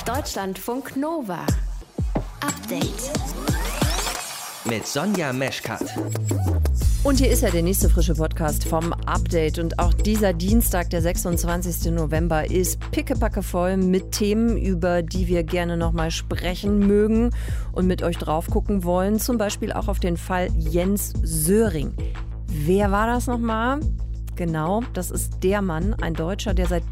Deutschlandfunk Nova. Update. Mit Sonja Meschkat. Und hier ist ja der nächste frische Podcast vom Update. Und auch dieser Dienstag, der 26. November, ist pickepacke voll mit Themen, über die wir gerne nochmal sprechen mögen und mit euch drauf gucken wollen. Zum Beispiel auch auf den Fall Jens Söring. Wer war das nochmal? Genau, das ist der Mann, ein Deutscher, der seit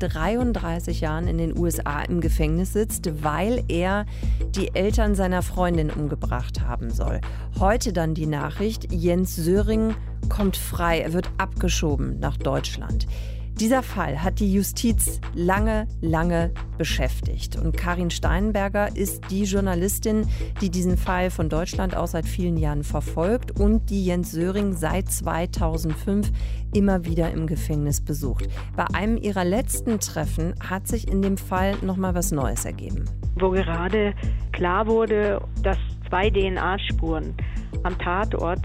33 Jahren in den USA im Gefängnis sitzt, weil er die Eltern seiner Freundin umgebracht haben soll. Heute dann die Nachricht, Jens Söring kommt frei, er wird abgeschoben nach Deutschland. Dieser Fall hat die Justiz lange beschäftigt. Und Karin Steinberger ist die Journalistin, die diesen Fall von Deutschland aus seit vielen Jahren verfolgt und die Jens Söring seit 2005 immer wieder im Gefängnis besucht. Bei einem ihrer letzten Treffen hat sich in dem Fall nochmal was Neues ergeben. Wo gerade klar wurde, dass 2 DNA-Spuren am Tatort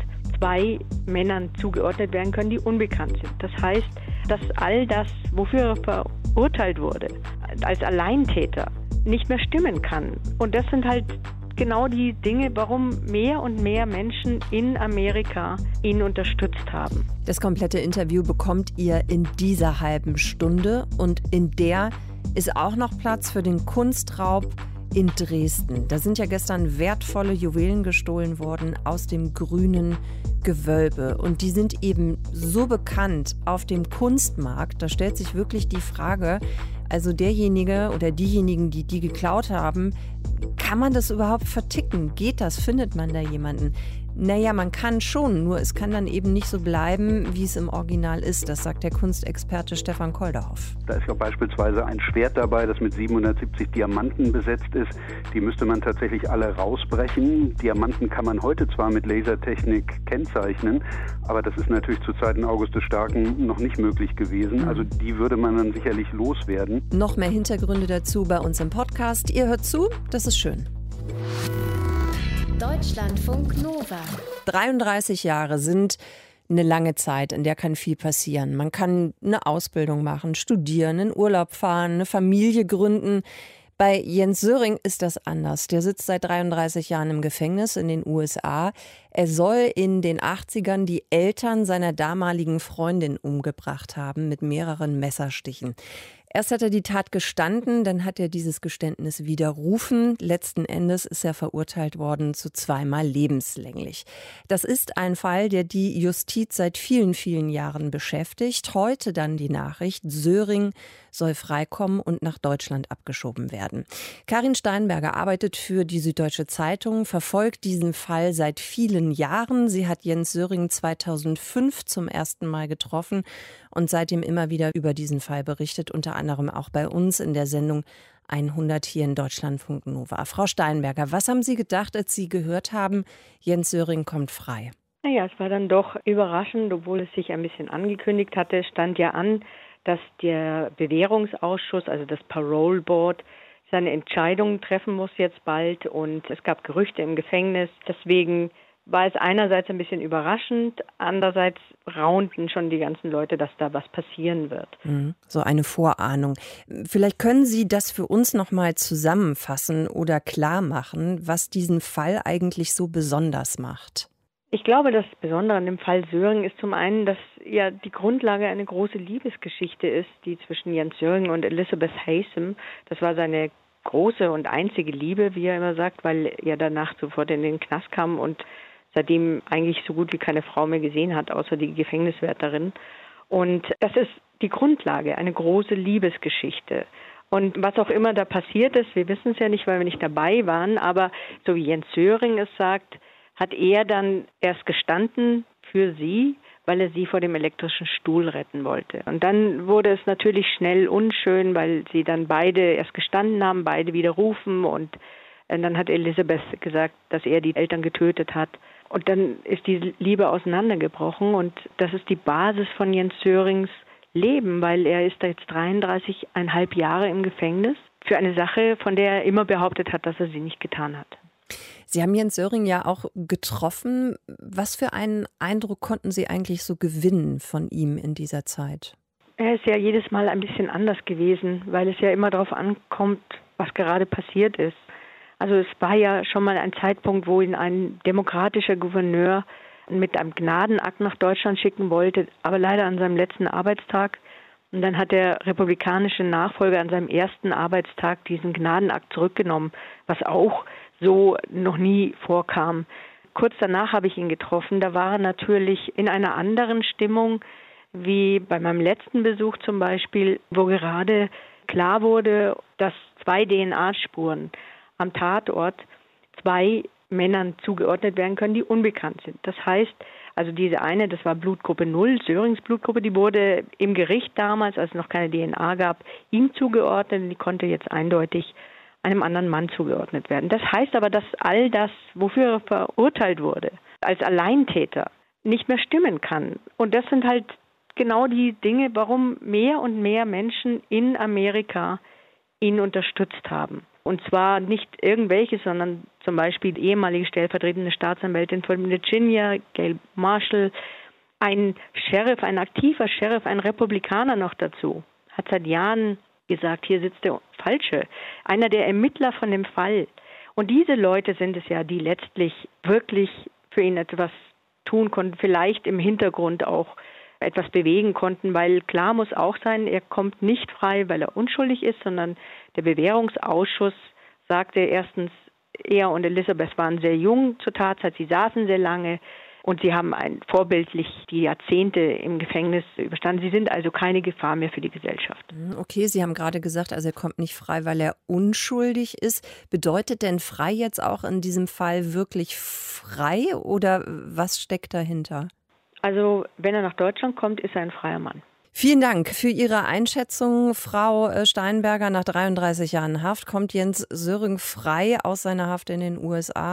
2 Männern zugeordnet werden können, die unbekannt sind. Das heißt, dass all das, wofür er verurteilt wurde, als Alleintäter, nicht mehr stimmen kann. Und das sind halt genau die Dinge, warum mehr und mehr Menschen in Amerika ihn unterstützt haben. Das komplette Interview bekommt ihr in dieser halben Stunde und in der ist auch noch Platz für den Kunstraub in Dresden. Da sind ja gestern wertvolle Juwelen gestohlen worden aus dem Grünen Gewölbe. Und die sind eben so bekannt auf dem Kunstmarkt. Da stellt sich wirklich die Frage, also derjenige oder diejenigen, die die geklaut haben, kann man das überhaupt verticken? Geht das? Findet man da jemanden? Naja, man kann schon, nur es kann dann eben nicht so bleiben, wie es im Original ist. Das sagt der Kunstexperte Stefan Kolderhoff. Da ist ja beispielsweise ein Schwert dabei, das mit 770 Diamanten besetzt ist. Die müsste man tatsächlich alle rausbrechen. Diamanten kann man heute zwar mit Lasertechnik kennzeichnen, aber das ist natürlich zu Zeiten August des Starken noch nicht möglich gewesen. Also die würde man dann sicherlich loswerden. Noch mehr Hintergründe dazu bei uns im Podcast. Ihr hört zu, das ist schön. Deutschlandfunk Nova. 33 Jahre sind eine lange Zeit, in der kann viel passieren. Man kann eine Ausbildung machen, studieren, in Urlaub fahren, eine Familie gründen. Bei Jens Söring ist das anders. Der sitzt seit 33 Jahren im Gefängnis in den USA. Er soll in den 80ern die Eltern seiner damaligen Freundin umgebracht haben mit mehreren Messerstichen. Erst hat er die Tat gestanden, dann hat er dieses Geständnis widerrufen. Letzten Endes ist er verurteilt worden zu 2-mal lebenslänglich. Das ist ein Fall, der die Justiz seit vielen Jahren beschäftigt. Heute dann die Nachricht, Söring soll freikommen und nach Deutschland abgeschoben werden. Karin Steinberger arbeitet für die Süddeutsche Zeitung, verfolgt diesen Fall seit vielen Jahren. Sie hat Jens Söring 2005 zum ersten Mal getroffen und seitdem immer wieder über diesen Fall berichtet, unter anderem auch bei uns in der Sendung 100 hier in Deutschlandfunk Nova. Frau Steinberger, was haben Sie gedacht, als Sie gehört haben, Jens Söring kommt frei? Naja, es war dann doch überraschend, obwohl es sich ein bisschen angekündigt hatte, stand ja an, dass der Bewährungsausschuss, also das Parole Board, seine Entscheidungen treffen muss jetzt bald. Und es gab Gerüchte im Gefängnis. Deswegen war es einerseits ein bisschen überraschend, andererseits raunten schon die ganzen Leute, dass da was passieren wird. So eine Vorahnung. Vielleicht können Sie das für uns nochmal zusammenfassen oder klar machen, was diesen Fall eigentlich so besonders macht. Ich glaube, das Besondere an dem Fall Söring ist zum einen, dass ja die Grundlage eine große Liebesgeschichte ist, die zwischen Jens Söring und Elizabeth Haysom. Das war seine große und einzige Liebe, wie er immer sagt, weil er danach sofort in den Knast kam und seitdem eigentlich so gut wie keine Frau mehr gesehen hat, außer die Gefängniswärterin. Und das ist die Grundlage, eine große Liebesgeschichte. Und was auch immer da passiert ist, wir wissen es ja nicht, weil wir nicht dabei waren, aber so wie Jens Söring es sagt, hat er dann erst gestanden für sie, weil er sie vor dem elektrischen Stuhl retten wollte. Und dann wurde es natürlich schnell unschön, weil sie dann beide erst gestanden haben, beide widerrufen und dann hat Elizabeth gesagt, dass er die Eltern getötet hat. Und dann ist die Liebe auseinandergebrochen und das ist die Basis von Jens Sörings Leben, weil er ist da jetzt 33,5 Jahre im Gefängnis für eine Sache, von der er immer behauptet hat, dass er sie nicht getan hat. Sie haben Jens Söring ja auch getroffen. Was für einen Eindruck konnten Sie eigentlich so gewinnen von ihm in dieser Zeit? Er ist ja jedes Mal ein bisschen anders gewesen, weil es ja immer darauf ankommt, was gerade passiert ist. Also es war ja schon mal ein Zeitpunkt, wo ihn ein demokratischer Gouverneur mit einem Gnadenakt nach Deutschland schicken wollte, aber leider an seinem letzten Arbeitstag. Und dann hat der republikanische Nachfolger an seinem ersten Arbeitstag diesen Gnadenakt zurückgenommen, was auch so noch nie vorkam. Kurz danach habe ich ihn getroffen. Da war er natürlich in einer anderen Stimmung, wie bei meinem letzten Besuch zum Beispiel, wo gerade klar wurde, dass 2 DNA-Spuren am Tatort 2 Männern zugeordnet werden können, die unbekannt sind. Das heißt, also diese eine, das war Blutgruppe 0, Sörings Blutgruppe, die wurde im Gericht damals, als es noch keine DNA gab, ihm zugeordnet und die konnte jetzt eindeutig einem anderen Mann zugeordnet werden. Das heißt aber, dass all das, wofür er verurteilt wurde, als Alleintäter, nicht mehr stimmen kann. Und das sind halt genau die Dinge, warum mehr und mehr Menschen in Amerika ihn unterstützt haben. Und zwar nicht irgendwelche, sondern zum Beispiel die ehemalige stellvertretende Staatsanwältin von Virginia, Gail Marshall, ein Sheriff, ein aktiver Sheriff, ein Republikaner noch dazu, hat seit Jahren gesagt, hier sitzt der Falsche, einer der Ermittler von dem Fall. Und diese Leute sind es ja, die letztlich wirklich für ihn etwas tun konnten, vielleicht im Hintergrund auch etwas bewegen konnten, weil klar muss auch sein, er kommt nicht frei, weil er unschuldig ist, sondern der Bewährungsausschuss sagte erstens, er und Elizabeth waren sehr jung zur Tatzeit, sie saßen sehr lange und sie haben vorbildlich die Jahrzehnte im Gefängnis überstanden. Sie sind also keine Gefahr mehr für die Gesellschaft. Okay, Sie haben gerade gesagt, also er kommt nicht frei, weil er unschuldig ist. Bedeutet denn frei jetzt auch in diesem Fall wirklich frei oder was steckt dahinter? Also wenn er nach Deutschland kommt, ist er ein freier Mann. Vielen Dank für Ihre Einschätzung, Frau Steinberger. Nach 33 Jahren Haft kommt Jens Söring frei aus seiner Haft in den USA.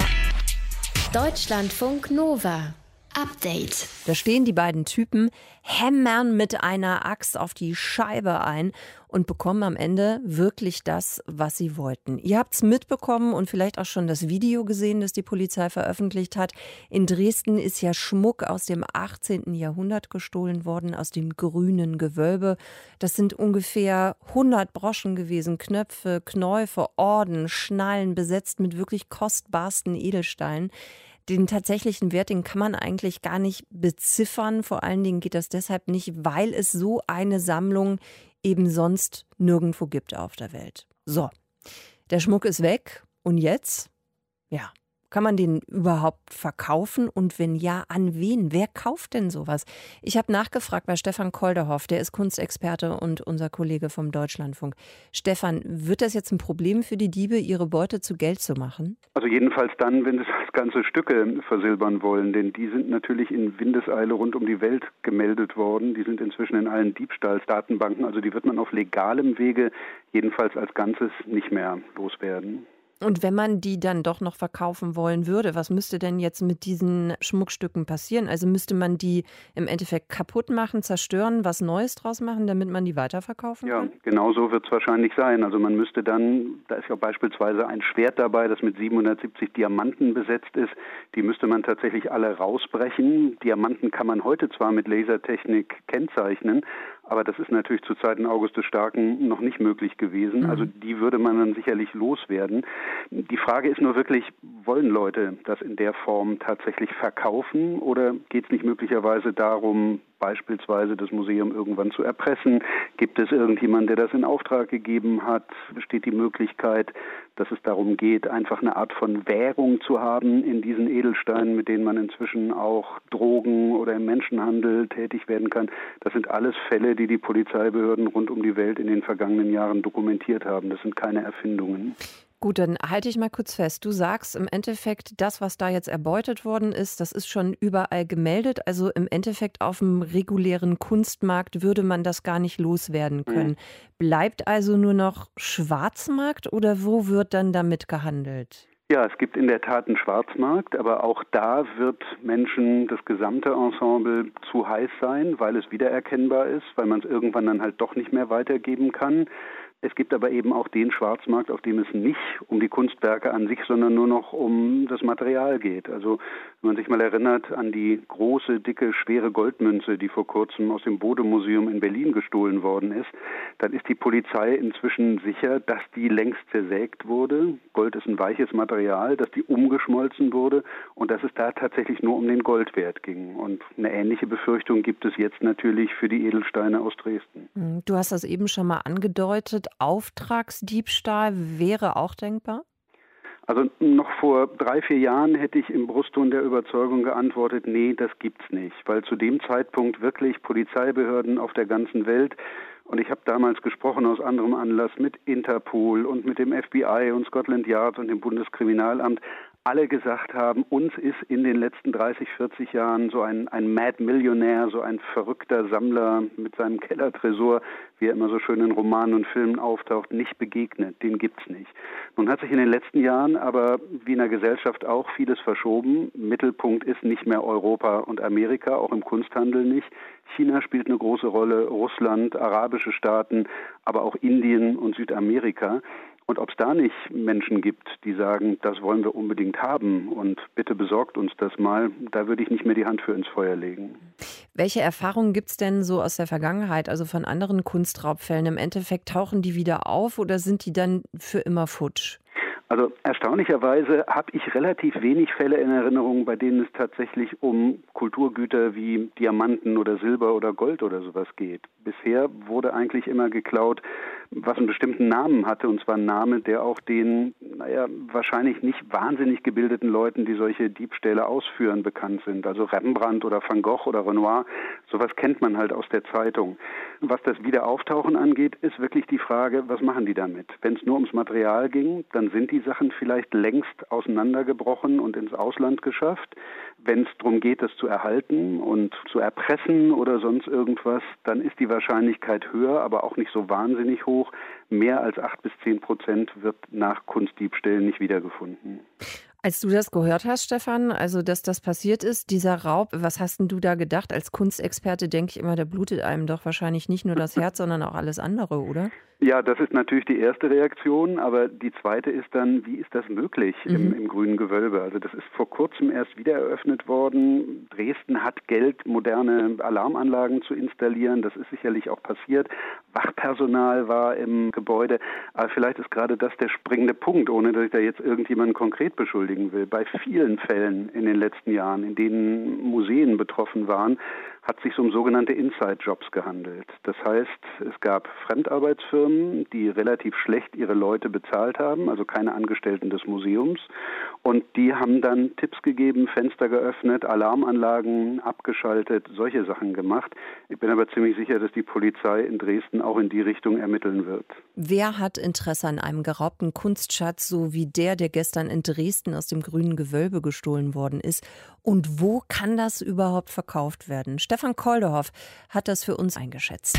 Deutschlandfunk Nova. Update. Da stehen die beiden Typen, hämmern mit einer Axt auf die Scheibe ein und bekommen am Ende wirklich das, was sie wollten. Ihr habt's mitbekommen und vielleicht auch schon das Video gesehen, das die Polizei veröffentlicht hat. In Dresden ist ja Schmuck aus dem 18. Jahrhundert gestohlen worden, aus dem grünen Gewölbe. Das sind ungefähr 100 Broschen gewesen, Knöpfe, Knäufe, Orden, Schnallen, besetzt mit wirklich kostbarsten Edelsteinen. Den tatsächlichen Wert, den kann man eigentlich gar nicht beziffern. Vor allen Dingen geht das deshalb nicht, weil es so eine Sammlung eben sonst nirgendwo gibt auf der Welt. So, der Schmuck ist weg und jetzt? Ja, kann man den überhaupt verkaufen und wenn ja, an wen? Wer kauft denn sowas? Ich habe nachgefragt bei Stefan Kolderhoff, der ist Kunstexperte und unser Kollege vom Deutschlandfunk. Stefan, wird das jetzt ein Problem für die Diebe, ihre Beute zu Geld zu machen? Also jedenfalls dann, wenn sie das ganze Stücke versilbern wollen, denn die sind natürlich in Windeseile rund um die Welt gemeldet worden. Die sind inzwischen in allen Diebstahlsdatenbanken, also die wird man auf legalem Wege jedenfalls als Ganzes nicht mehr loswerden. Und wenn man die dann doch noch verkaufen wollen würde, was müsste denn jetzt mit diesen Schmuckstücken passieren? Also müsste man die im Endeffekt kaputt machen, zerstören, was Neues draus machen, damit man die weiterverkaufen kann? Ja, genau so wird es wahrscheinlich sein. Also man müsste dann, da ist ja beispielsweise ein Schwert dabei, das mit 770 Diamanten besetzt ist, die müsste man tatsächlich alle rausbrechen. Diamanten kann man heute zwar mit Lasertechnik kennzeichnen, aber das ist natürlich zu Zeiten August des Starken noch nicht möglich gewesen. Also die würde man dann sicherlich loswerden. Die Frage ist nur wirklich, wollen Leute das in der Form tatsächlich verkaufen oder geht es nicht möglicherweise darum, beispielsweise das Museum irgendwann zu erpressen? Gibt es irgendjemanden, der das in Auftrag gegeben hat? Besteht die Möglichkeit, dass es darum geht, einfach eine Art von Währung zu haben in diesen Edelsteinen, mit denen man inzwischen auch Drogen oder im Menschenhandel tätig werden kann? Das sind alles Fälle, die die Polizeibehörden rund um die Welt in den vergangenen Jahren dokumentiert haben. Das sind keine Erfindungen. Gut, dann halte ich mal kurz fest. Du sagst im Endeffekt, das, was da jetzt erbeutet worden ist, das ist schon überall gemeldet. Also im Endeffekt auf dem regulären Kunstmarkt würde man das gar nicht loswerden können. Bleibt also nur noch Schwarzmarkt oder wo wird dann damit gehandelt? Ja, es gibt in der Tat einen Schwarzmarkt, aber auch da wird Menschen das gesamte Ensemble zu heiß sein, weil es wiedererkennbar ist, weil man es irgendwann dann halt doch nicht mehr weitergeben kann. Es gibt aber eben auch den Schwarzmarkt, auf dem es nicht um die Kunstwerke an sich, sondern nur noch um das Material geht. Also wenn man sich mal erinnert an die große, dicke, schwere Goldmünze, die vor kurzem aus dem Bode-Museum in Berlin gestohlen worden ist, dann ist die Polizei inzwischen sicher, dass die längst zersägt wurde. Gold ist ein weiches Material, dass die umgeschmolzen wurde und dass es da tatsächlich nur um den Goldwert ging. Und eine ähnliche Befürchtung gibt es jetzt natürlich für die Edelsteine aus Dresden. Du hast das eben schon mal angedeutet. Auftragsdiebstahl wäre auch denkbar? Also noch vor 3-4 Jahren hätte ich im Brustton der Überzeugung geantwortet, nee, das gibt's nicht, weil zu dem Zeitpunkt wirklich Polizeibehörden auf der ganzen Welt, und ich habe damals gesprochen aus anderem Anlass mit Interpol und mit dem FBI und Scotland Yard und dem Bundeskriminalamt, alle gesagt haben, uns ist in den letzten 30, 40 Jahren so ein Mad Millionär, so ein verrückter Sammler mit seinem Kellertresor, wie er immer so schön in Romanen und Filmen auftaucht, nicht begegnet. Den gibt's nicht. Nun hat sich in den letzten Jahren aber, wie in der Gesellschaft auch, vieles verschoben. Mittelpunkt ist nicht mehr Europa und Amerika, auch im Kunsthandel nicht. China spielt eine große Rolle, Russland, arabische Staaten, aber auch Indien und Südamerika. Und ob es da nicht Menschen gibt, die sagen, das wollen wir unbedingt haben und bitte besorgt uns das mal, da würde ich nicht mehr die Hand für ins Feuer legen. Welche Erfahrungen gibt es denn so aus der Vergangenheit, also von anderen Kunstraubfällen? Im Endeffekt tauchen die wieder auf oder sind die dann für immer futsch? Also erstaunlicherweise habe ich relativ wenig Fälle in Erinnerung, bei denen es tatsächlich um Kulturgüter wie Diamanten oder Silber oder Gold oder sowas geht. Bisher wurde eigentlich immer geklaut, was einen bestimmten Namen hatte, und zwar ein Name, der auch den, wahrscheinlich nicht wahnsinnig gebildeten Leuten, die solche Diebstähle ausführen, bekannt sind. Also Rembrandt oder Van Gogh oder Renoir, sowas kennt man halt aus der Zeitung. Was das Wiederauftauchen angeht, ist wirklich die Frage, was machen die damit? Wenn es nur ums Material ging, dann sind die Sachen vielleicht längst auseinandergebrochen und ins Ausland geschafft. Wenn es darum geht, das zu erhalten und zu erpressen oder sonst irgendwas, dann ist die Wahrscheinlichkeit höher, aber auch nicht so wahnsinnig hoch. Mehr als 8-10% wird nach Kunstdiebstählen nicht wiedergefunden. Als du das gehört hast, Stefan, also dass das passiert ist, dieser Raub, was hast denn du da gedacht? Als Kunstexperte denke ich immer, da blutet einem doch wahrscheinlich nicht nur das Herz, sondern auch alles andere, oder? Ja, das ist natürlich die erste Reaktion, aber die zweite ist dann, wie ist das möglich im Grünen Gewölbe? Also das ist vor kurzem erst wieder eröffnet worden. Dresden hat Geld, moderne Alarmanlagen zu installieren. Das ist sicherlich auch passiert. Wachpersonal war im Gebäude. Aber vielleicht ist gerade das der springende Punkt, ohne dass ich da jetzt irgendjemanden konkret beschuldigen will. Bei vielen Fällen in den letzten Jahren, in denen Museen betroffen waren, hat sich um sogenannte Inside-Jobs gehandelt. Das heißt, es gab Fremdarbeitsfirmen, die relativ schlecht ihre Leute bezahlt haben, also keine Angestellten des Museums. Und die haben dann Tipps gegeben, Fenster geöffnet, Alarmanlagen abgeschaltet, solche Sachen gemacht. Ich bin aber ziemlich sicher, dass die Polizei in Dresden auch in die Richtung ermitteln wird. Wer hat Interesse an einem geraubten Kunstschatz, so wie der gestern in Dresden aus dem Grünen Gewölbe gestohlen worden ist? Und wo kann das überhaupt verkauft werden? Stefan Koldehoff hat das für uns eingeschätzt.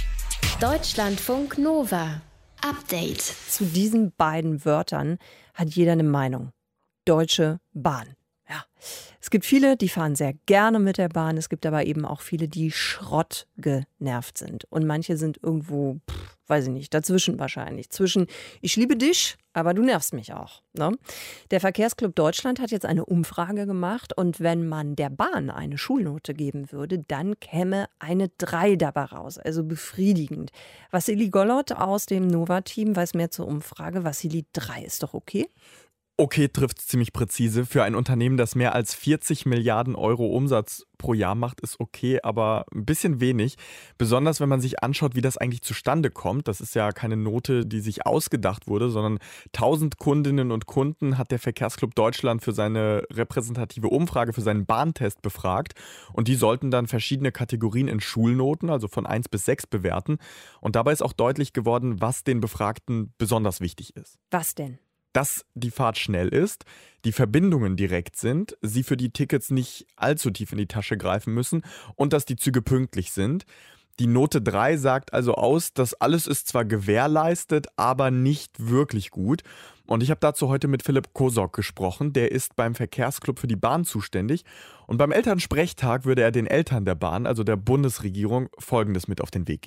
Deutschlandfunk Nova. Update. Zu diesen beiden Wörtern hat jeder eine Meinung. Deutsche Bahn. Ja. Es gibt viele, die fahren sehr gerne mit der Bahn. Es gibt aber eben auch viele, die schrottgenervt sind. Und manche sind irgendwo, weiß ich nicht, dazwischen wahrscheinlich. Zwischen, ich liebe dich, aber du nervst mich auch. Ne? Der Verkehrsclub Deutschland hat jetzt eine Umfrage gemacht. Und wenn man der Bahn eine Schulnote geben würde, dann käme eine 3 dabei raus. Also befriedigend. Wassili Gollot aus dem Nova-Team weiß mehr zur Umfrage. Wassili, 3 ist doch okay? Okay, trifft es ziemlich präzise. Für ein Unternehmen, das mehr als 40 Milliarden Euro Umsatz pro Jahr macht, ist okay, aber ein bisschen wenig. Besonders, wenn man sich anschaut, wie das eigentlich zustande kommt. Das ist ja keine Note, die sich ausgedacht wurde, sondern 1000 Kundinnen und Kunden hat der Verkehrsclub Deutschland für seine repräsentative Umfrage, für seinen Bahntest befragt. Und die sollten dann verschiedene Kategorien in Schulnoten, also von 1 bis 6 bewerten. Und dabei ist auch deutlich geworden, was den Befragten besonders wichtig ist. Was denn? Dass die Fahrt schnell ist, die Verbindungen direkt sind, sie für die Tickets nicht allzu tief in die Tasche greifen müssen und dass die Züge pünktlich sind. Die Note 3 sagt also aus, dass alles ist zwar gewährleistet, aber nicht wirklich gut. Und ich habe dazu heute mit Philipp Kosok gesprochen, der ist beim Verkehrsclub für die Bahn zuständig. Und beim Elternsprechtag würde er den Eltern der Bahn, also der Bundesregierung, Folgendes mit auf den Weg geben.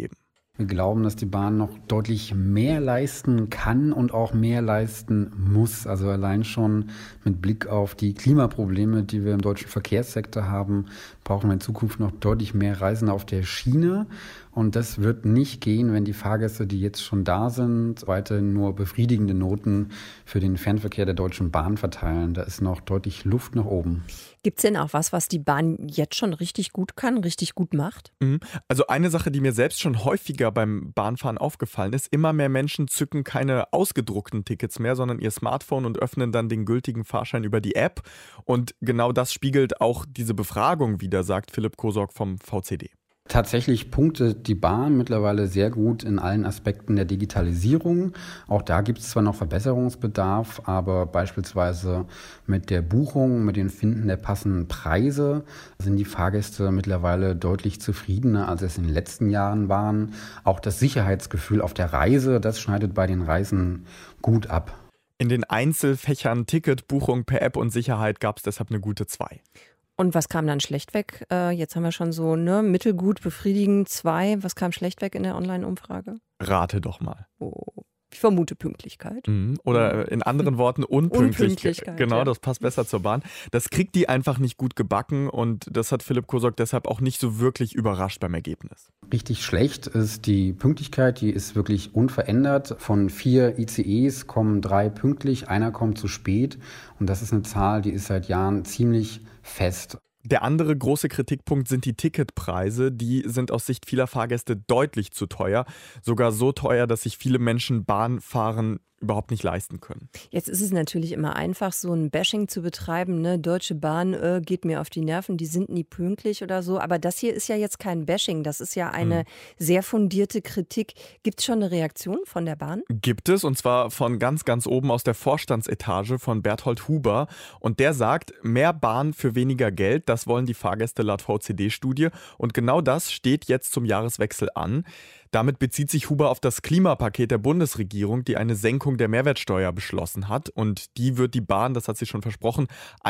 Wir glauben, dass die Bahn noch deutlich mehr leisten kann und auch mehr leisten muss. Also allein schon mit Blick auf die Klimaprobleme, die wir im deutschen Verkehrssektor haben, brauchen wir in Zukunft noch deutlich mehr Reisende auf der Schiene. Und das wird nicht gehen, wenn die Fahrgäste, die jetzt schon da sind, weiterhin nur befriedigende Noten für den Fernverkehr der Deutschen Bahn verteilen. Da ist noch deutlich Luft nach oben. Gibt es denn auch was die Bahn jetzt schon richtig gut kann, richtig gut macht? Also eine Sache, die mir selbst schon häufiger beim Bahnfahren aufgefallen ist, immer mehr Menschen zücken keine ausgedruckten Tickets mehr, sondern ihr Smartphone und öffnen dann den gültigen Fahrschein über die App. Und genau das spiegelt auch diese Befragung wider, sagt Philipp Kosorg vom VCD. Tatsächlich punktet die Bahn mittlerweile sehr gut in allen Aspekten der Digitalisierung. Auch da gibt es zwar noch Verbesserungsbedarf, aber beispielsweise mit der Buchung, mit dem Finden der passenden Preise sind die Fahrgäste mittlerweile deutlich zufriedener, als es in den letzten Jahren waren. Auch das Sicherheitsgefühl auf der Reise, das schneidet bei den Reisen gut ab. In den Einzelfächern Ticket, Buchung per App und Sicherheit gab es deshalb eine gute 2. Und was kam dann schlecht weg? Jetzt haben wir schon so mittelgut, befriedigend 2. Was kam schlecht weg in der Online-Umfrage? Rate doch mal. Oh, ich vermute Pünktlichkeit. Oder in anderen Worten Unpünktlichkeit. Genau, ja. Das passt besser zur Bahn. Das kriegt die einfach nicht gut gebacken und das hat Philipp Kosorg deshalb auch nicht so wirklich überrascht beim Ergebnis. Richtig schlecht ist die Pünktlichkeit, die ist wirklich unverändert. Von 4 ICEs kommen 3 pünktlich, einer kommt zu spät und das ist eine Zahl, die ist seit Jahren ziemlich fest. Der andere große Kritikpunkt sind die Ticketpreise. Die sind aus Sicht vieler Fahrgäste deutlich zu teuer. Sogar so teuer, dass sich viele Menschen Bahnfahren überhaupt nicht leisten können. Jetzt ist es natürlich immer einfach, so ein Bashing zu betreiben. Ne? Deutsche Bahn geht mir auf die Nerven, die sind nie pünktlich oder so. Aber das hier ist ja jetzt kein Bashing, das ist ja eine sehr fundierte Kritik. Gibt es schon eine Reaktion von der Bahn? Gibt es, und zwar von ganz, ganz oben aus der Vorstandsetage von Berthold Huber. Und der sagt, mehr Bahn für weniger Geld, das wollen die Fahrgäste laut VCD-Studie. Und genau das steht jetzt zum Jahreswechsel an. Damit bezieht sich Huber auf das Klimapaket der Bundesregierung, die eine Senkung der Mehrwertsteuer beschlossen hat. Und die wird die Bahn, das hat sie schon versprochen,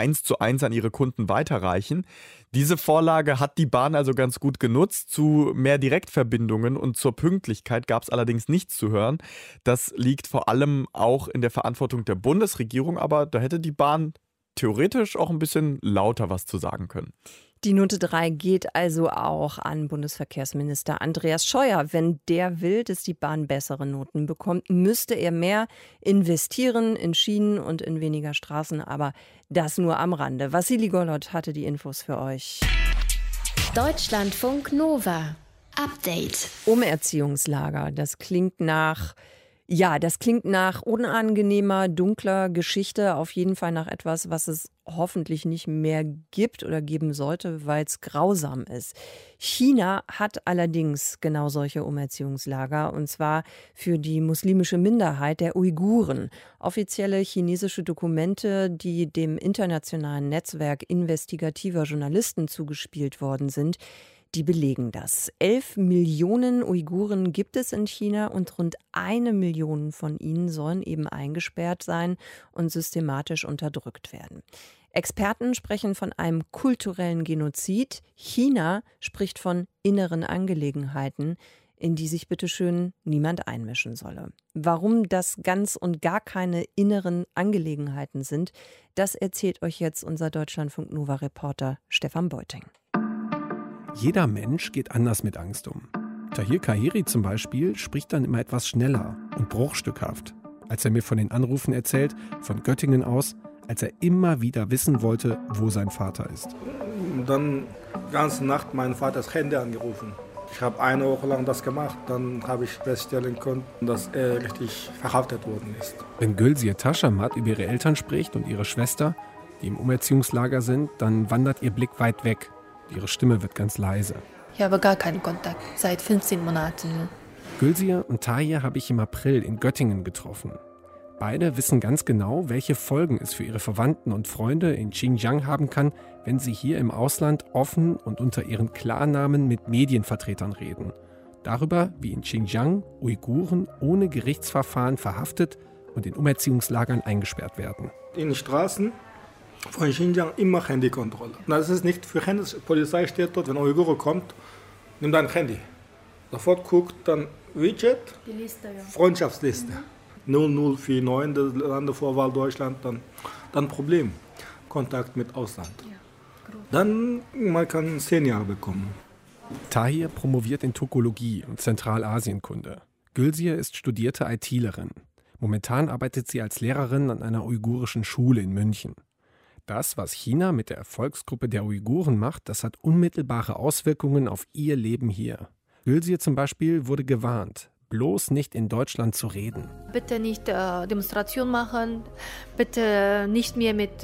1:1 an ihre Kunden weiterreichen. Diese Vorlage hat die Bahn also ganz gut genutzt. Zu mehr Direktverbindungen und zur Pünktlichkeit gab es allerdings nichts zu hören. Das liegt vor allem auch in der Verantwortung der Bundesregierung, aber da hätte die Bahn theoretisch auch ein bisschen lauter was zu sagen können. Die Note 3 geht also auch an Bundesverkehrsminister Andreas Scheuer. Wenn der will, dass die Bahn bessere Noten bekommt, müsste er mehr investieren in Schienen und in weniger Straßen. Aber das nur am Rande. Wassili Golot hatte die Infos für euch. Deutschlandfunk Nova. Update. Umerziehungslager, das klingt nach unangenehmer, dunkler Geschichte, auf jeden Fall nach etwas, was es hoffentlich nicht mehr gibt oder geben sollte, weil es grausam ist. China hat allerdings genau solche Umerziehungslager, und zwar für die muslimische Minderheit der Uiguren. Offizielle chinesische Dokumente, die dem internationalen Netzwerk investigativer Journalisten zugespielt worden sind, die belegen das. 11 Millionen Uiguren gibt es in China und rund 1 Million von ihnen sollen eben eingesperrt sein und systematisch unterdrückt werden. Experten sprechen von einem kulturellen Genozid. China spricht von inneren Angelegenheiten, in die sich bitteschön niemand einmischen solle. Warum das ganz und gar keine inneren Angelegenheiten sind, das erzählt euch jetzt unser Deutschlandfunk-Nova-Reporter Stefan Beuting. Jeder Mensch geht anders mit Angst um. Tahir Kahiri zum Beispiel spricht dann immer etwas schneller und bruchstückhaft. Als er mir von den Anrufen erzählt, von Göttingen aus, als er immer wieder wissen wollte, wo sein Vater ist. Dann die ganze Nacht meinen Vaters Handy angerufen. Ich habe 1 Woche lang das gemacht, dann habe ich feststellen können, dass er richtig verhaftet worden ist. Wenn Gülsir Taşamat über ihre Eltern spricht und ihre Schwester, die im Umerziehungslager sind, dann wandert ihr Blick weit weg. Ihre Stimme wird ganz leise. Ich habe gar keinen Kontakt, seit 15 Monaten. Gülsir und Tahir habe ich im April in Göttingen getroffen. Beide wissen ganz genau, welche Folgen es für ihre Verwandten und Freunde in Xinjiang haben kann, wenn sie hier im Ausland offen und unter ihren Klarnamen mit Medienvertretern reden. Darüber, wie in Xinjiang Uiguren ohne Gerichtsverfahren verhaftet und in Umerziehungslagern eingesperrt werden. In den Straßen von Xinjiang immer Handykontrolle. Das ist nicht für Handy. Die Polizei steht dort, wenn Uigure kommt, nimmt ein Handy. Sofort guckt dann Widget, Die Liste, ja. Freundschaftsliste. 0049, das Landevorwahl Deutschland, dann Problem. Kontakt mit Ausland. Dann man kann 10 Jahre bekommen. Tahir promoviert in Turkologie und Zentralasienkunde. Gülsir ist studierte ITlerin. Momentan arbeitet sie als Lehrerin an einer uigurischen Schule in München. Das, was China mit der Volksgruppe der Uiguren macht, das hat unmittelbare Auswirkungen auf ihr Leben hier. Gülsir zum Beispiel wurde gewarnt, bloß nicht in Deutschland zu reden. Bitte nicht Demonstration machen, bitte nicht mehr mit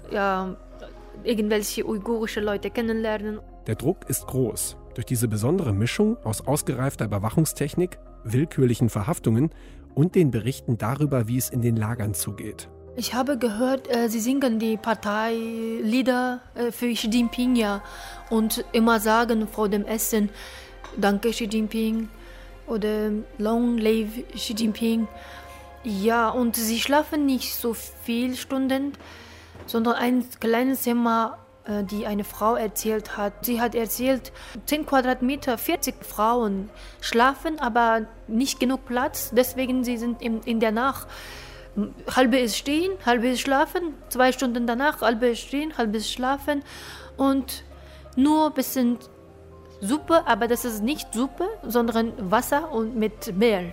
irgendwelche uigurische Leute kennenlernen. Der Druck ist groß. Durch diese besondere Mischung aus ausgereifter Überwachungstechnik, willkürlichen Verhaftungen und den Berichten darüber, wie es in den Lagern zugeht. Ich habe gehört, sie singen die Parteilieder für Xi Jinping, ja, und immer sagen vor dem Essen, danke Xi Jinping oder Long live Xi Jinping. Ja, und sie schlafen nicht so viele Stunden, sondern ein kleines Zimmer, die eine Frau erzählt hat. Sie hat erzählt, 10 Quadratmeter, 40 Frauen schlafen, aber nicht genug Platz, deswegen sie sind in der Nacht. Halbe ist stehen, halbe ist schlafen, 2 Stunden danach, halbe ist stehen, halbe ist schlafen und nur ein bisschen Suppe, aber das ist nicht Suppe, sondern Wasser und mit Mehl.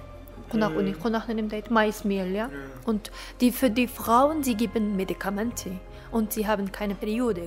Maismehl, ja. Und für die Frauen, sie geben Medikamente und sie haben keine Periode.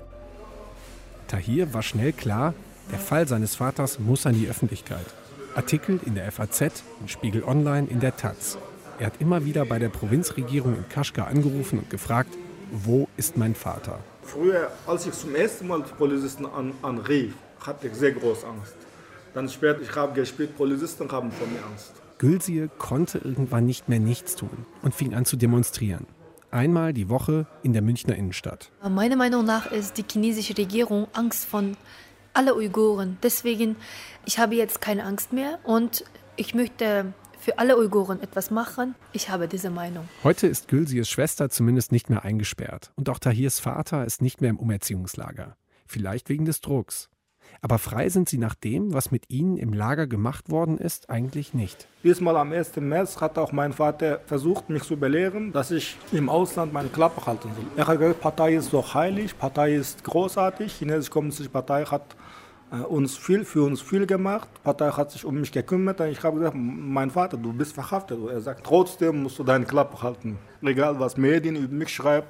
Tahir war schnell klar, der Fall seines Vaters muss an die Öffentlichkeit. Artikel in der FAZ, in Spiegel Online, in der Taz. Er hat immer wieder bei der Provinzregierung in Kaschgar angerufen und gefragt, wo ist mein Vater? Früher, als ich zum ersten Mal die Polizisten anrief, hatte ich sehr große Angst. Dann später, ich habe gespielt, Polizisten haben von mir Angst. Gülsir konnte irgendwann nicht mehr nichts tun und fing an zu demonstrieren. Einmal die Woche in der Münchner Innenstadt. Meiner Meinung nach ist die chinesische Regierung Angst von allen Uiguren. Deswegen, ich habe jetzt keine Angst mehr und ich möchte für alle Uiguren etwas machen. Ich habe diese Meinung. Heute ist Gülsirs Schwester zumindest nicht mehr eingesperrt. Und auch Tahirs Vater ist nicht mehr im Umerziehungslager. Vielleicht wegen des Drucks. Aber frei sind sie nach dem, was mit ihnen im Lager gemacht worden ist, eigentlich nicht. Diesmal am 1. März hat auch mein Vater versucht, mich zu belehren, dass ich im Ausland meine Klappe halten soll. Er hat gesagt, Partei ist so heilig, Partei ist großartig, die Chinesische Kommunistische Partei hat für uns viel gemacht. Die Partei hat sich um mich gekümmert. Und ich habe gesagt, mein Vater, du bist verhaftet. Er sagt, trotzdem musst du deine Klappe halten. Egal, was Medien über mich schreiben,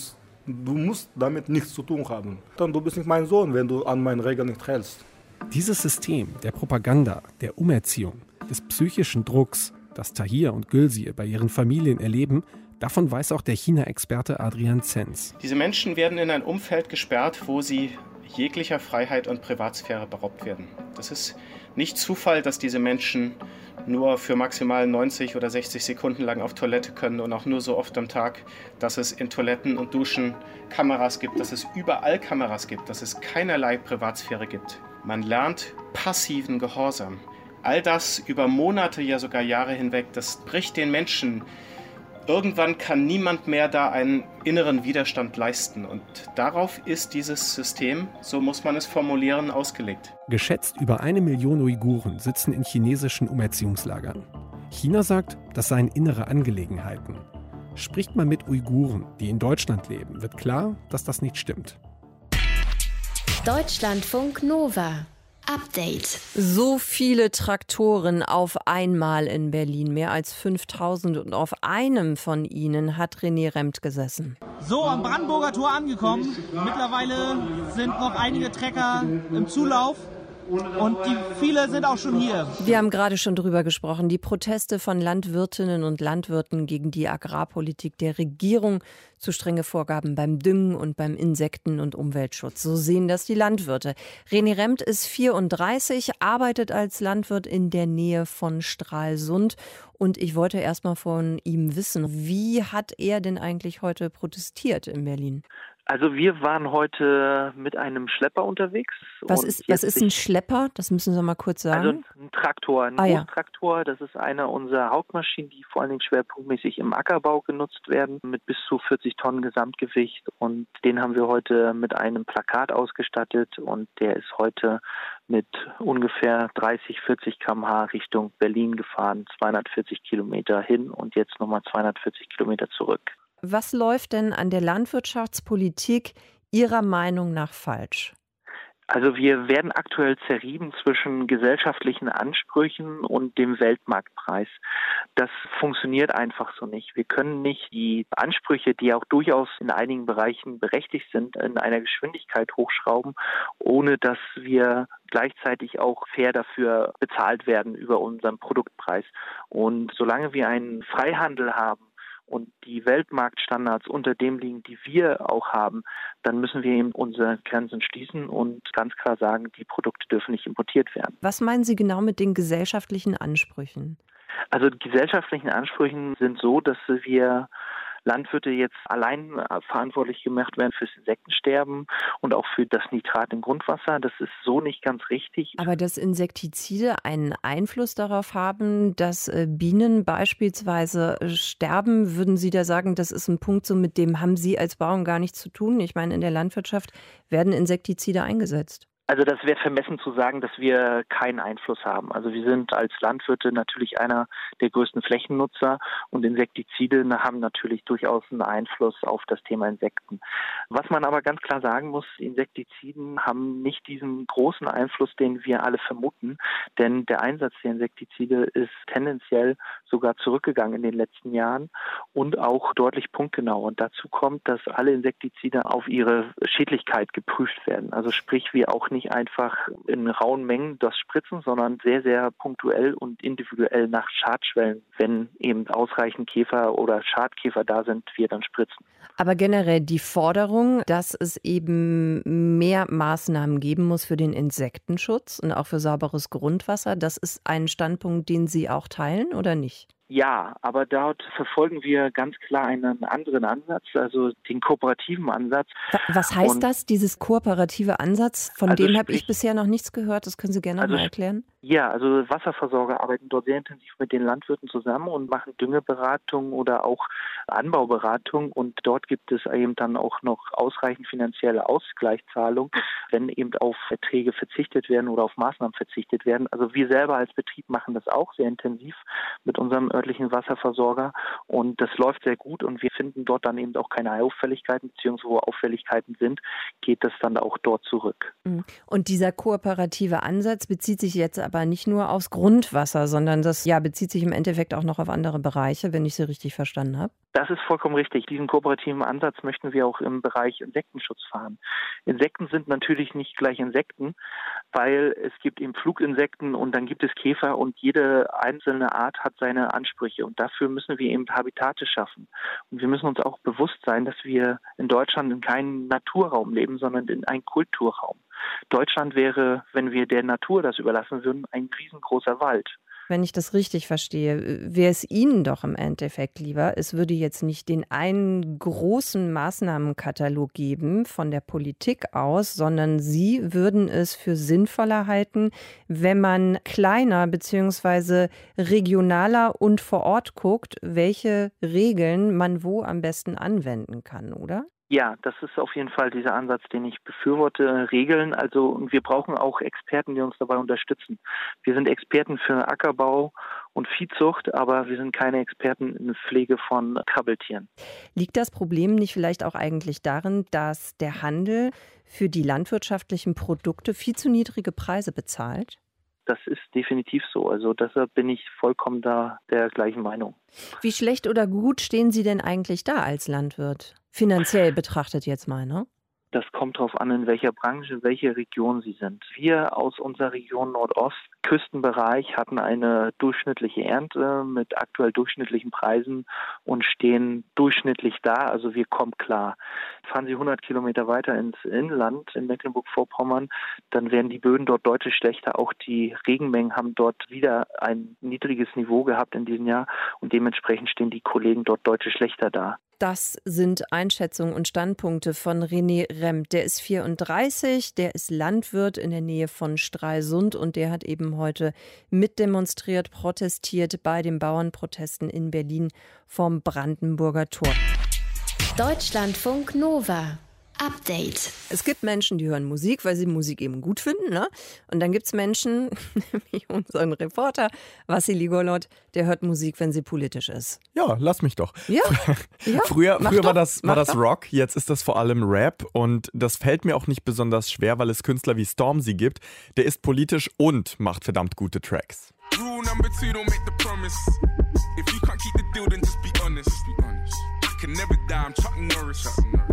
du musst damit nichts zu tun haben. Dann du bist nicht mein Sohn, wenn du an meine Regeln nicht hältst. Dieses System der Propaganda, der Umerziehung, des psychischen Drucks, das Tahir und Gülsir bei ihren Familien erleben, davon weiß auch der China-Experte Adrian Zenz. Diese Menschen werden in ein Umfeld gesperrt, wo sie jeglicher Freiheit und Privatsphäre beraubt werden. Das ist nicht Zufall, dass diese Menschen nur für maximal 90 oder 60 Sekunden lang auf Toilette können und auch nur so oft am Tag, dass es in Toiletten und Duschen Kameras gibt, dass es überall Kameras gibt, dass es keinerlei Privatsphäre gibt. Man lernt passiven Gehorsam. All das über Monate, ja sogar Jahre hinweg, das bricht den Menschen. Irgendwann kann niemand mehr da einen inneren Widerstand leisten. Und darauf ist dieses System, so muss man es formulieren, ausgelegt. Geschätzt über 1 Million Uiguren sitzen in chinesischen Umerziehungslagern. China sagt, das seien innere Angelegenheiten. Spricht man mit Uiguren, die in Deutschland leben, wird klar, dass das nicht stimmt. Deutschlandfunk Nova. Update. So viele Traktoren auf einmal in Berlin, mehr als 5000, und auf einem von ihnen hat René Rempt gesessen. So, am Brandenburger Tor angekommen. Mittlerweile sind noch einige Trecker im Zulauf. Und viele sind auch schon hier. Wir haben gerade schon drüber gesprochen. Die Proteste von Landwirtinnen und Landwirten gegen die Agrarpolitik der Regierung, zu strenge Vorgaben beim Düngen und beim Insekten- und Umweltschutz. So sehen das die Landwirte. René Rempt ist 34, arbeitet als Landwirt in der Nähe von Stralsund. Und ich wollte erst mal von ihm wissen, wie hat er denn eigentlich heute protestiert in Berlin? Also wir waren heute mit einem Schlepper unterwegs. Was ist ein Schlepper? Das müssen Sie mal kurz sagen. Also ein Traktor, ein Großtraktor. Das ist eine unserer Hauptmaschinen, die vor allen Dingen schwerpunktmäßig im Ackerbau genutzt werden, mit bis zu 40 Tonnen Gesamtgewicht. Und den haben wir heute mit einem Plakat ausgestattet und der ist heute mit ungefähr 30, 40 km/h Richtung Berlin gefahren, 240 Kilometer hin und jetzt nochmal 240 Kilometer zurück. Was läuft denn an der Landwirtschaftspolitik Ihrer Meinung nach falsch? Also wir werden aktuell zerrieben zwischen gesellschaftlichen Ansprüchen und dem Weltmarktpreis. Das funktioniert einfach so nicht. Wir können nicht die Ansprüche, die auch durchaus in einigen Bereichen berechtigt sind, in einer Geschwindigkeit hochschrauben, ohne dass wir gleichzeitig auch fair dafür bezahlt werden über unseren Produktpreis. Und solange wir einen Freihandel haben, und die Weltmarktstandards unter dem liegen, die wir auch haben, dann müssen wir eben unsere Grenzen schließen und ganz klar sagen, die Produkte dürfen nicht importiert werden. Was meinen Sie genau mit den gesellschaftlichen Ansprüchen? Also die gesellschaftlichen Ansprüche sind so, dass wir Landwirte jetzt allein verantwortlich gemacht werden fürs Insektensterben und auch für das Nitrat im Grundwasser. Das ist so nicht ganz richtig. Aber dass Insektizide einen Einfluss darauf haben, dass Bienen beispielsweise sterben, würden Sie da sagen, das ist ein Punkt, so mit dem haben Sie als Bauern gar nichts zu tun? Ich meine, in der Landwirtschaft werden Insektizide eingesetzt. Also das wäre vermessen zu sagen, dass wir keinen Einfluss haben. Also wir sind als Landwirte natürlich einer der größten Flächennutzer und Insektizide haben natürlich durchaus einen Einfluss auf das Thema Insekten. Was man aber ganz klar sagen muss, Insektiziden haben nicht diesen großen Einfluss, den wir alle vermuten, denn der Einsatz der Insektizide ist tendenziell sogar zurückgegangen in den letzten Jahren und auch deutlich punktgenau. Und dazu kommt, dass alle Insektizide auf ihre Schädlichkeit geprüft werden. Also sprich, wir auch nicht einfach in rauen Mengen das spritzen, sondern sehr, sehr punktuell und individuell nach Schadschwellen, wenn eben ausreichend Käfer oder Schadkäfer da sind, wir dann spritzen. Aber generell die Forderung, dass es eben mehr Maßnahmen geben muss für den Insektenschutz und auch für sauberes Grundwasser, das ist ein Standpunkt, den Sie auch teilen oder nicht? Ja, aber dort verfolgen wir ganz klar einen anderen Ansatz, also den kooperativen Ansatz. Was heißt das, dieses kooperative Ansatz? Von dem habe ich bisher noch nichts gehört. Das können Sie gerne noch mal erklären. Ja, also Wasserversorger arbeiten dort sehr intensiv mit den Landwirten zusammen und machen Düngeberatung oder auch Anbauberatung. Und dort gibt es eben dann auch noch ausreichend finanzielle Ausgleichszahlungen, wenn eben auf Erträge verzichtet werden oder auf Maßnahmen verzichtet werden. Also wir selber als Betrieb machen das auch sehr intensiv mit unserem örtlichen Wasserversorger und das läuft sehr gut und wir finden dort dann eben auch keine Auffälligkeiten, beziehungsweise wo Auffälligkeiten sind, geht das dann auch dort zurück. Und dieser kooperative Ansatz bezieht sich jetzt aber nicht nur aufs Grundwasser, sondern das bezieht sich im Endeffekt auch noch auf andere Bereiche, wenn ich Sie richtig verstanden habe? Das ist vollkommen richtig. Diesen kooperativen Ansatz möchten wir auch im Bereich Insektenschutz fahren. Insekten sind natürlich nicht gleich Insekten, weil es gibt eben Fluginsekten und dann gibt es Käfer und jede einzelne Art hat seine Ansprüche und dafür müssen wir eben Habitate schaffen. Und wir müssen uns auch bewusst sein, dass wir in Deutschland in keinem Naturraum leben, sondern in einem Kulturraum. Deutschland wäre, wenn wir der Natur das überlassen würden, ein riesengroßer Wald. Wenn ich das richtig verstehe, wäre es Ihnen doch im Endeffekt lieber, es würde jetzt nicht den einen großen Maßnahmenkatalog geben von der Politik aus, sondern Sie würden es für sinnvoller halten, wenn man kleiner bzw. regionaler und vor Ort guckt, welche Regeln man wo am besten anwenden kann, oder? Ja, das ist auf jeden Fall dieser Ansatz, den ich befürworte. Regeln, also wir brauchen auch Experten, die uns dabei unterstützen. Wir sind Experten für Ackerbau und Viehzucht, aber wir sind keine Experten in der Pflege von Krabbeltieren. Liegt das Problem nicht vielleicht auch eigentlich darin, dass der Handel für die landwirtschaftlichen Produkte viel zu niedrige Preise bezahlt? Das ist definitiv so. Also deshalb bin ich vollkommen da der gleichen Meinung. Wie schlecht oder gut stehen Sie denn eigentlich da als Landwirt? Finanziell betrachtet jetzt mal, ne? Das kommt darauf an, in welcher Branche, welche Region Sie sind. Wir aus unserer Region Nordost, Küstenbereich, hatten eine durchschnittliche Ernte mit aktuell durchschnittlichen Preisen und stehen durchschnittlich da. Also wir kommen klar. Fahren Sie 100 Kilometer weiter ins Inland, in Mecklenburg-Vorpommern, dann werden die Böden dort deutlich schlechter. Auch die Regenmengen haben dort wieder ein niedriges Niveau gehabt in diesem Jahr und dementsprechend stehen die Kollegen dort deutlich schlechter da. Das sind Einschätzungen und Standpunkte von René Remmt. Der ist 34, der ist Landwirt in der Nähe von Stralsund und der hat eben heute mitdemonstriert, protestiert bei den Bauernprotesten in Berlin vorm Brandenburger Tor. Deutschlandfunk Nova. Update. Es gibt Menschen, die hören Musik, weil sie Musik eben gut finden, ne? Und dann gibt es Menschen, wie unseren Reporter Wassili Golod, der hört Musik, wenn sie politisch ist. Ja, lass mich doch. Ja. Früher war das Rock, jetzt ist das vor allem Rap und das fällt mir auch nicht besonders schwer, weil es Künstler wie Stormzy gibt. Der ist politisch und macht verdammt gute Tracks. Rule number 2, don't make the promise. If you can't keep the deal, then just be honest. I can never die, I'm Chuck Norris.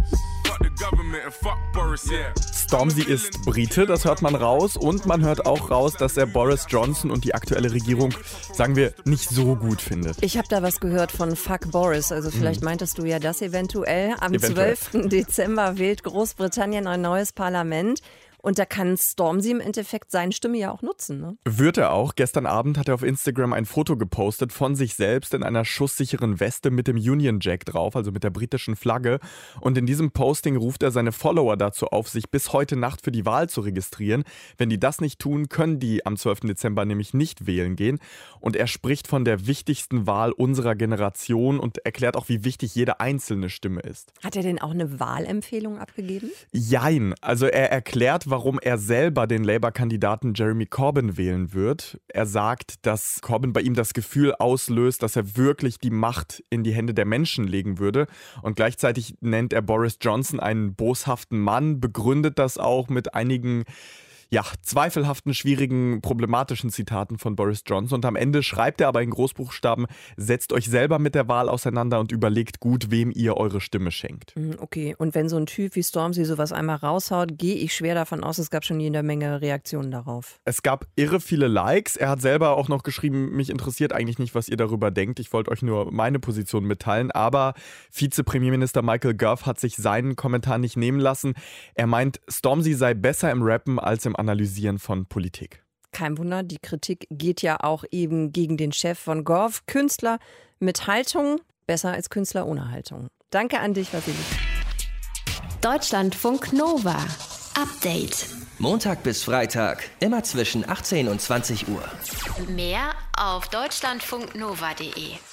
Stormzy ist Brite, das hört man raus. Und man hört auch raus, dass er Boris Johnson und die aktuelle Regierung, sagen wir, nicht so gut findet. Ich habe da was gehört von Fuck Boris. Also vielleicht meintest du ja das eventuell. Am 12. Dezember wählt Großbritannien ein neues Parlament. Und da kann Stormzy im Endeffekt seine Stimme ja auch nutzen, ne? Wird er auch. Gestern Abend hat er auf Instagram ein Foto gepostet von sich selbst in einer schusssicheren Weste mit dem Union Jack drauf, also mit der britischen Flagge. Und in diesem Posting ruft er seine Follower dazu auf, sich bis heute Nacht für die Wahl zu registrieren. Wenn die das nicht tun, können die am 12. Dezember nämlich nicht wählen gehen. Und er spricht von der wichtigsten Wahl unserer Generation und erklärt auch, wie wichtig jede einzelne Stimme ist. Hat er denn auch eine Wahlempfehlung abgegeben? Jein. Also er erklärt, warum er selber den Labour-Kandidaten Jeremy Corbyn wählen wird. Er sagt, dass Corbyn bei ihm das Gefühl auslöst, dass er wirklich die Macht in die Hände der Menschen legen würde. Und gleichzeitig nennt er Boris Johnson einen boshaften Mann, begründet das auch mit einigen zweifelhaften, schwierigen, problematischen Zitaten von Boris Johnson. Und am Ende schreibt er aber in Großbuchstaben, setzt euch selber mit der Wahl auseinander und überlegt gut, wem ihr eure Stimme schenkt. Okay, und wenn so ein Typ wie Stormzy sowas einmal raushaut, gehe ich schwer davon aus, es gab schon jede Menge Reaktionen darauf. Es gab irre viele Likes. Er hat selber auch noch geschrieben, mich interessiert eigentlich nicht, was ihr darüber denkt. Ich wollte euch nur meine Position mitteilen. Aber Vize-Premierminister Michael Gove hat sich seinen Kommentar nicht nehmen lassen. Er meint, Stormzy sei besser im Rappen als im Analysieren von Politik. Kein Wunder, die Kritik geht ja auch eben gegen den Chef von Gove. Künstler mit Haltung, besser als Künstler ohne Haltung. Danke an dich, Wassili. Deutschlandfunk Nova. Update. Montag bis Freitag, immer zwischen 18 und 20 Uhr. Mehr auf deutschlandfunknova.de.